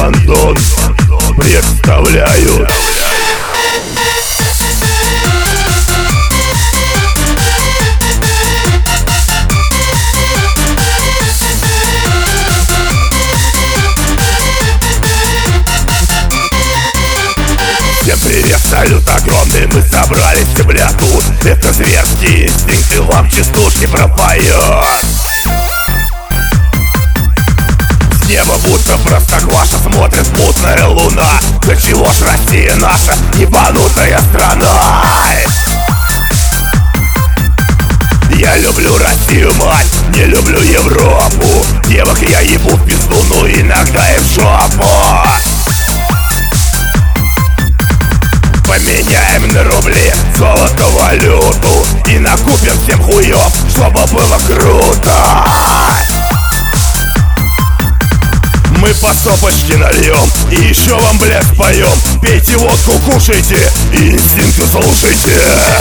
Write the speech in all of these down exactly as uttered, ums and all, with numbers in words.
Антон представляют. Всем привет, салют огромный, мы собрались, земля тут. Это зверские инстинкты вам частушки пропоет. С неба будто простокваша смотрит мутная луна. Да чего ж Россия наша ебанутая страна? Я люблю Россию, мать, не люблю Европу. Девок я ебу в пизду, ну иногда и в жопу. Поменяем на рубли золото, валюту и накупим всем хуёв, чтобы было круто. Мы по стопочке нальем и еще вам, блядь, споем. Пейте водку, кушайте и инстинкты слушайте.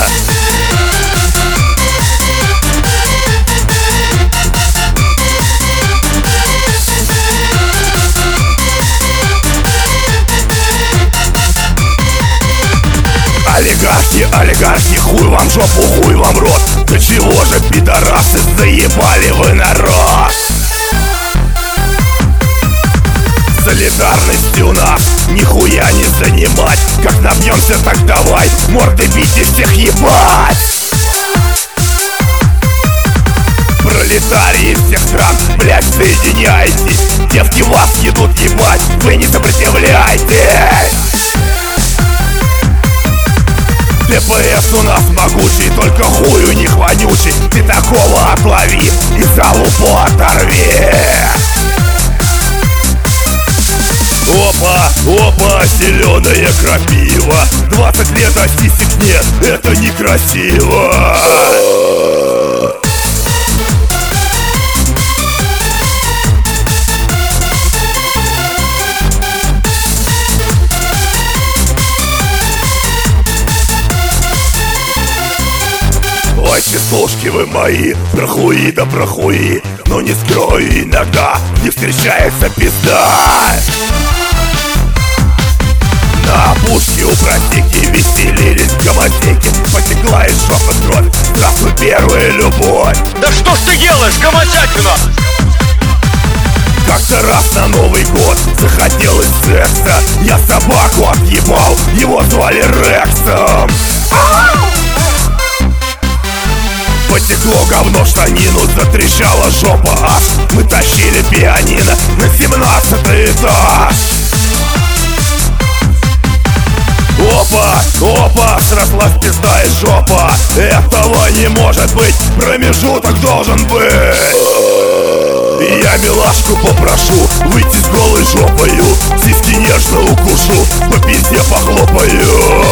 Олигархи, олигархи, хуй вам жопу, хуй вам рот. Да чего же, пидорасы, заебали вы народ? Солидарность у нас нихуя не занимать. Как набьемся, так давай морды бить и всех ебать. Пролетарии всех стран, блять, соединяйтесь. Девки вас едут ебать, вы не сопротивляйтесь. ДПС у нас могучий, только хуй у них вонючий. Ты такого отлови и за лупу оторви. Опа, опа, зеленая крапива. Двадцать лет, а сисек нет, это некрасиво. Ой, частушки вы мои, про хуи да про хуи. Но не скрою, иногда не встречается пизда. На опушке у просеки веселились гомосеки. Потекла из жопы кровь, здравствуй, первая любовь. Да что ж ты делаешь, гомосятина? Как-то раз на Новый год захотелось секса. Я собаку отъебал, его звали Рексом. Потекло говно в штанину, затрещала жопа аж. Мы тащили пианино на семнадцатый этаж. Опа, опа, срослась пизда и жопа. Этого не может быть, промежуток должен быть. Я милашку попрошу выйти с голой жопою. Сиськи нежно укушу, по пизде похлопаю.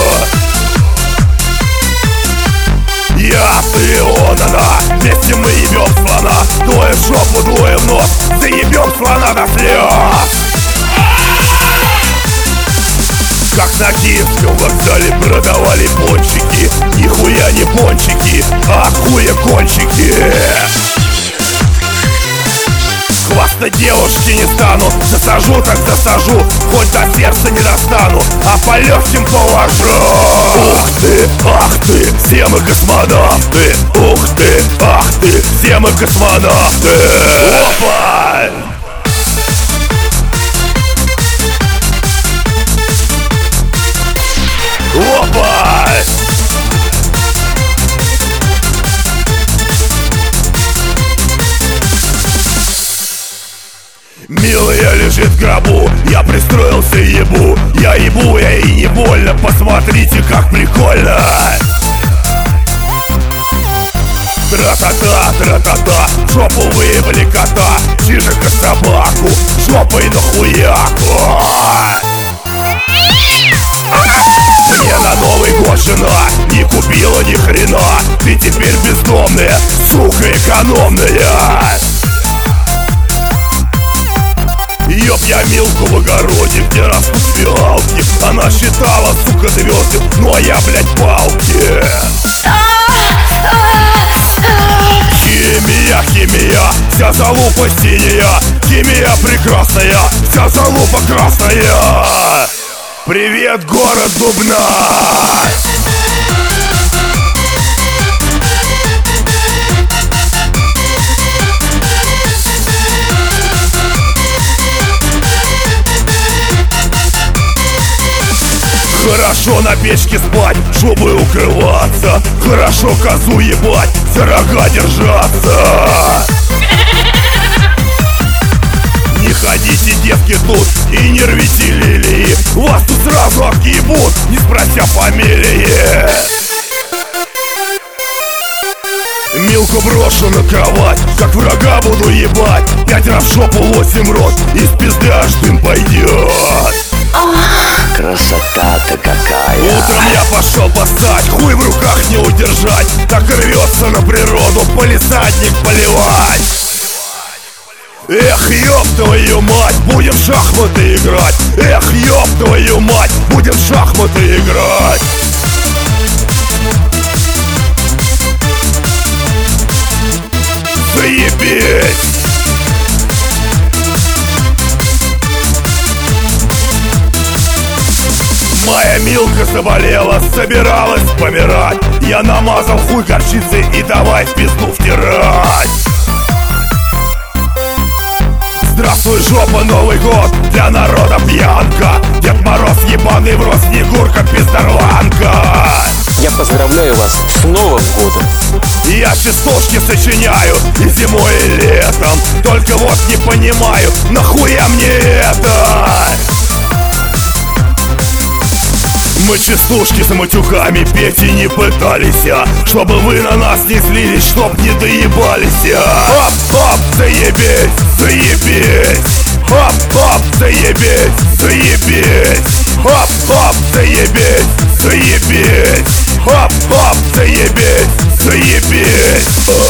Я, ты, он, она, вместе мы ебем слона. Двое в жопу, двое в нос, заебем слона до слез. Как на Киевском вокзале продавали пончики. Нихуя не пончики, а от хуя кончики. Хвастать девушки не стану, засажу так засажу, хоть до сердца не достану, а по легким положу. Ух ты, ах ты, все мы космонавты. Ух ты, ах ты, все мы космонавты. Опа! Опа! Милая лежит в гробу, я пристроился и ебу. Я ебу, я и не больно, посмотрите, как прикольно. Тра-та-та, тра-та-та, в жопу выебали кота. Чижика собаку, жопой на хуяку. Мне на Новый год жена не купила ни хрена. Ты теперь бездомная, сука экономная. Ёб я Милку в огороде, где растут фиалки. Она считала, сука, звезды, ну а я, блядь, палки. Химия, химия, вся залупа синяя. Химия прекрасная, вся залупа красная. Привет, город Дубна! Хорошо на печке спать, чтобы укрываться. Хорошо козу ебать, за рога держаться. Не ходите, детки, тут и не рвите лилии. Вас тут сразу отъебут, не спрося фамилии. Милку брошу на кровать, как врага буду ебать. Пять раз в шопу, восемь рот, из пизды аж дым пойдет. Красота-то какая! Утром я пошел поссать, хуй в руках не удержать. Так рвется на природу полисадник поливать. Эх, ёб твою мать, будем в шахматы играть. Эх, ёб твою мать, будем в шахматы играть. Заебись! Моя Милка заболела, собиралась помирать. Я намазал хуй горчицей и давай в пизду втирать. Здравствуй, жопа, Новый год, для народа пьянка. Дед Мороз ебаный в рот, Снегурка пиздорланка. Я поздравляю вас с Новым годом! Я частушки сочиняю и зимой, и летом. Только вот не понимаю, нахуя мне это? Мы частушки с матюхами петь и не пытались, а чтобы вы на нас не злились, чтоб не доебались. Хоп-хоп, заебись, заебись. Хоп-хоп, заебись, заебись. Хоп-хоп, заебись, заебись. Хоп-хоп, заебись, заебись.